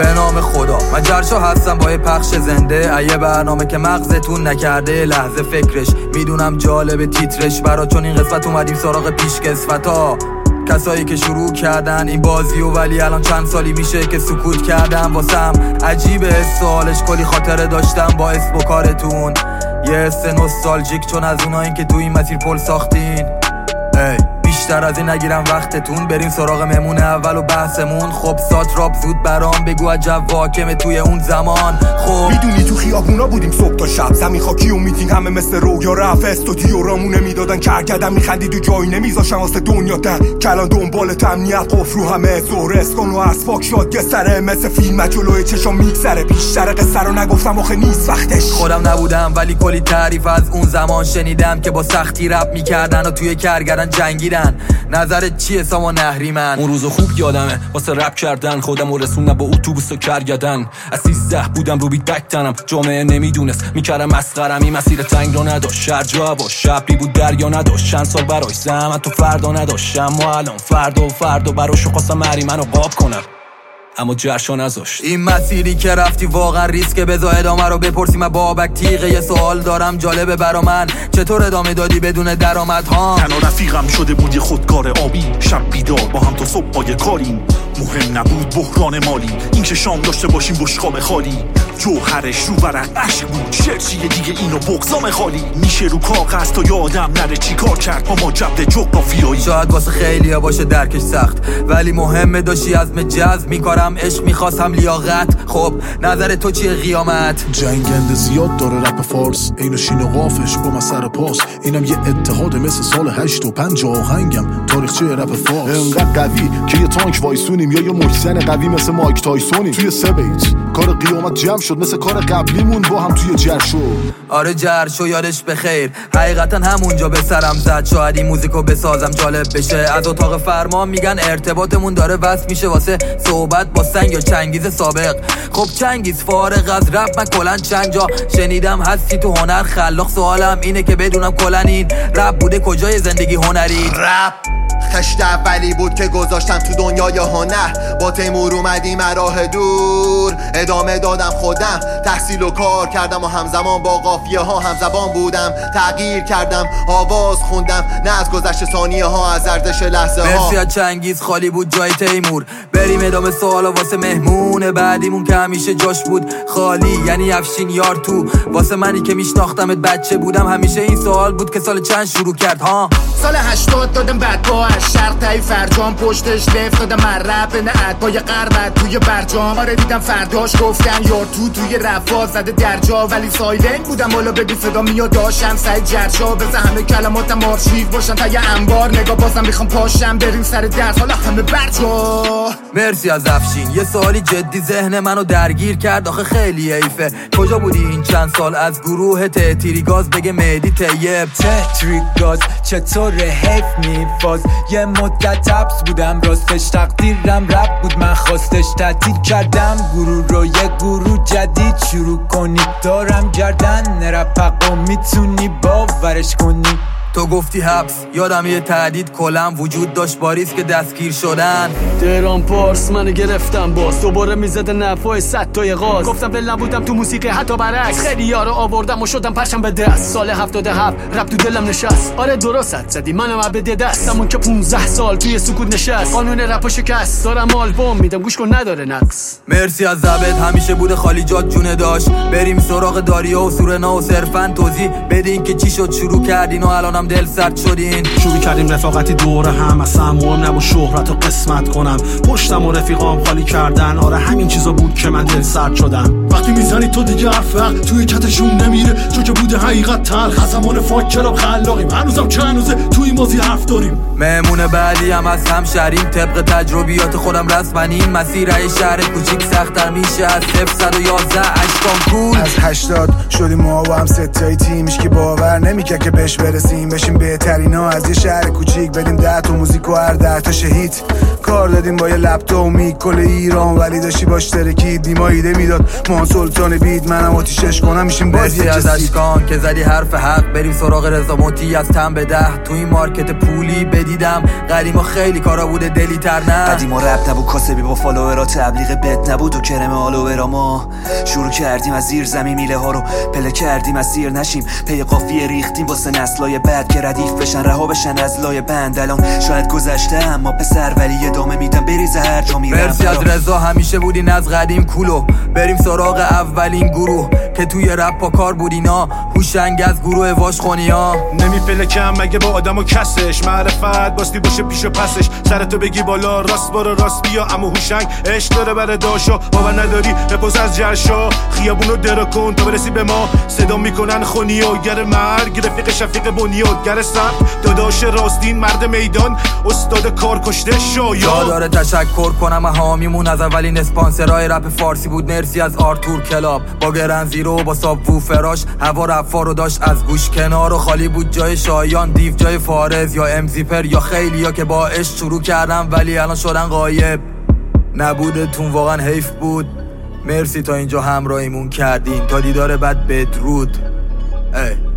به نام خدا من جرشا هستم با یه پخش زنده، ایه برنامه که مغزتون نکرده لحظه فکرش. میدونم جالب تیترش برا، چون این قسمت اومدیم سراغ پیشکسوتا، کسایی که شروع کردن این بازیو ولی الان چند سالی میشه که سکوت کردن. واسم عجیبه سوالش، کلی خاطره داشتم با اسم و کارتون، یه حس نوستالژیک چون از اونایی که تو این مسیر پل ساختین. بیشتر از این نگیرم وقتتون، بریم سراغ مهمون اول و بحثمون. خب ساتراپ زود برام بگو عجب واکمه توی اون زمان. خب میدونی تو خیابونا بودیم صبح تا شب، زمین خاکی و میتینگ همه مثل رویا رفت، استودیو رامونه میدادن که اگدم میخندید و جایی نمیذاشن واسه دنیا در کلان دنبال تمنیت قفل رو همه زور اسکان و اسفاک شد یه سره مثل فیلم جلوی چشام میگذره. بیشتر قصه رو نگفتم آخه نیست وقتش. خودم نبودم ولی کلی تعریف از اون زمان شنیدم که با سختی رپ میکردن و توی کرگردن جنگیدن. نظرت چیه سامان نهریمن؟ اون روزو خوب یادمه واسه رپ کردن خودمو رسوندم با اتوبوس و کرگدن. از 13 بودم رو بیدک تنم، جامعه نمیدونست میکردم مسخرم. این مسیر تنگ رو نداشت، شهر جا با شبی بود دریا نداشت. چند سال براش زحمت تو فردا نداشتم و الان فردا براشو خواستم منو قاب کنم اما جرشا نذاشت. این مسیری که رفتی واقعا ریسکه، بذار ادامه رو بپرسیم. بابک تیغه یه سوال دارم جالبه برا من، چطور ادامه دادی بدون درآمد ها؟ تنها رفیقم شده بود یه خودکار آبی، شب بیدار با هم تا صبح پای کاریم. مهم نبود بحران مالی، این که شام داشته باشیم بشقاب خالی. جوهرش رو ورق عشق بود، شرچیه دیگه اینو بغضام خالی. میشه رو کاغذ تا یادم نره چی کار کرد با ما جبد جغرافیایی. شاید واسه خیلیا باشه درکش سخت، ولی مهمه داشتی عزم جذب میکارم عشق میخواستم لیاقت. خب نظر تو چیه قیامت؟ جنگنده زیاد داره رپ فارس، اینو شین و قافش با مسر پاس. اینم یه اتحاد مثل سال 85 آهنگم تاریخچه رپ فارس. انقدر قوی که یه تانک وایسونیم یا یه محسن قوی مثل مایک تایسونیم. توی 3 بیت کار قیامت جمع شد مثل کار قبلیمون با هم توی جرشو. آره جرشو یادش بخیر، حقیقتا همونجا به سرم زد. شاید این موزیکو بسازم جالب بشه. از اتاق فرمان میگن ارتباطمون داره وصل میشه واسه صحبت با سنگ یا چنگیز سابق. خب چنگیز فارغ از رپ من کلن چند جا شنیدم هستی تو هنر خلاق. سوالم اینه که بدونم کلن این رپ بوده کجای زندگی هنری؟ رپ خشت اولی بود که گذاشتم تو دنیای هنر، با تیمور اومدیم راه دور ادامه دادم خودم، تحصیل و کار کردم و همزمان با قافیه ها همزبان بودم. تغییر کردم آواز خوندم نه از گذشت ثانیه ها، از ارزش لحظه ها. مرسی از چنگیز خالی بود جای تیمور. بریم ادامه سوالا واسه مهمون بعدیمون که همیشه جاش بود خالی، یعنی افشین یار تو. واسه منی که میشناختمت بچه بودم همیشه این سوال بود که سال چند شروع کرد ها؟ سال 80 دادم بعد با شرق تایی فرجام پشتش لفت دادم من رپ نه با یه قربت توی برجام. آره دیدم فرداش گفتن یار توی رفا زده در جا، ولی سایلنت بودم حالا بگو صدا میاد داشتم سعی جرشا بزن همه کلماتم آرشیو باشن تا یه انبار نگاه بازم میخوام پاشم بریم سر درس حالا همه برجا. مرسی از افشین. یه سوالی جدی ذهن منو درگیر کرد آخه خیلی حیفه. کجا بودی این چند سال از گروه تتریگاز؟ بگه مهدی طیب. تتریگاز چطور حیف میفاز، یه مدت حبس بودم راستش تقدیرم رپ بود من خواستش تعطیل کردم گروه رو یه گروه جدید شروع کنید. دارم گردن نرپ و میتونی باورش کنی. تو گفتی حبس، یادم یه تهدید کلم وجود داشت باریس که دستگیر شدن. درام پارس منو گرفتم باز دوباره میزده نفای 100 تای غاز. گفتم دل نبودم تو موسیقی حتی برعکس، خیلی یارو آوردم و شدم پرشم به دست. سال 77 رپ تو دلم نشست. آره درست زدی منم عبد دستمون که 15 سال توی سکوت نشست. قانون رپ شکست دارم آلبوم میدم گوش کن نداره نقص. مرسی از زبد همیشه بوده خالی جات جونه داشت. بریم سراغ داریا و سورنا و صرفا توضیح بدین که چی شد شروع کردین و الان دل سرد شدین. شروع کردیم رفاقتی دور هم، اصلا مهم نبود شهرت و قسمت کنم. پشتم و رفیقام خالی کردن، آره همین چیزا بود که من دل سرد شدم. وقتی میزنی تو دیگه حرف توی کتشون نمیره، چون که بوده حقیقت تلخ. از زمان فاک کلاب خلاقیم، هنوزم چند روزه توی مازی حرف داریم. مهمون بعدی هم از هم شهریم، طبق تجربیات خودم رسما این مسیر ای شهر کوچیک سخت‌تر میشه از 011 اشکام کول. از 80 شدیم ما با هم ستای تیمش که باور نمیکرد که بهش برسیم، بشیم بهترینا از یه شهر کوچیک. بدیم 10 تا موزیک و هر 10 تا شهید. کار دادیم با یه لپتاپ و میک کل ایران، ولی داشتی باش ترکید نیما ایده میداد ما سلطان بید، منم آتیشش کنم میشیم بازی از اشکان که زدی حرف حق. بریم سراغ رضا موتی از تن به 10 تو این مارکت پولی بدیدم. قدیما خیلی کارا بوده دلی تر نه، قدیما رپ نبود کاسبی با فالوورا، تبلیغ بد نبود و کرم آلوورا. ما شروع کردیم از زیر زمین میله ها رو پله کردیم از سیر نشیم، پی قافیه ریختیم واسه نسلای بعد که ردیف بشن رها بشن از لای بند. الان شاید گذشته اما پسر ولی ادامه میدم بریزه هر جا میرم. مرسی از رضا همیشه بودین از قدیم کولو. بریم سراغ اولین گروه که توی رپ پا کار بود اینا، هوشنگ از گروه واش خونیا. نمیپلکم مگه با آدم و کسش، معرفت باستی باشه پیش و پسش، سرتو بگی بالا راست برو راست بیا. اما هوشنگ عشق داره بره داشا، باور نداری بپوز از جرشا، خیابونو درا کن تا برسی به ما. صدا میکنن خونیا گر مرگ رفیق شفیق بنیاد، گر سب داداش راستین مرد میدان استاد کار کشته شایا. داره تشکر کنم حامیمون از اولین اسپانسرای رپ فارسی بود. مرسی از آرتور کلاب با گرن زیرو با ساب ووفراش، هوا رفا رو داشت از گوش کنار و خالی بود جای شایان دیو جای فارز یا امزیپر یا خیلی ها که با عشق شروع کردم ولی الان شدن غایب. نبودتون واقعا حیف بود. مرسی تا اینجا همراهیمون کردین، تا دیدار بعد بدرود.